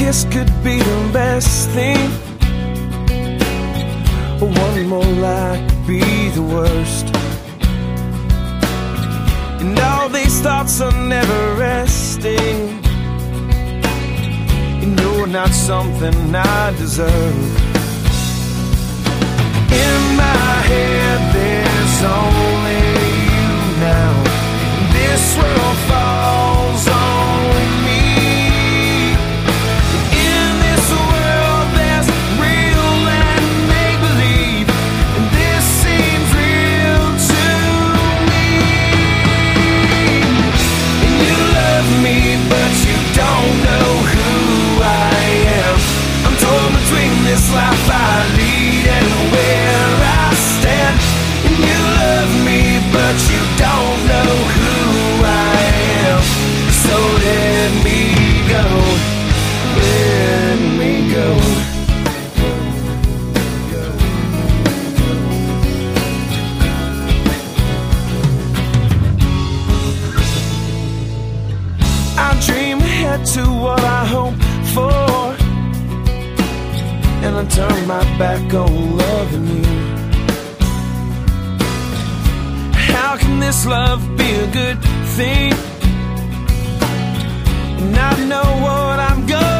this could be the best thing. One more lie could be the worst. And all these thoughts are never resting. And you're not something I deserve. In my head there's only you now. This world falls on me. In this world there's real and make-believe, and this seems real to me. And you love me, but you don't know who I am. I'm torn between this life I lead and where I stand. And you love me, but you don't know who I am. So let me go, let me go. I dream ahead to what I hope for, and I turn my back on loving you. How can this love be a good thing? And I know what I'm going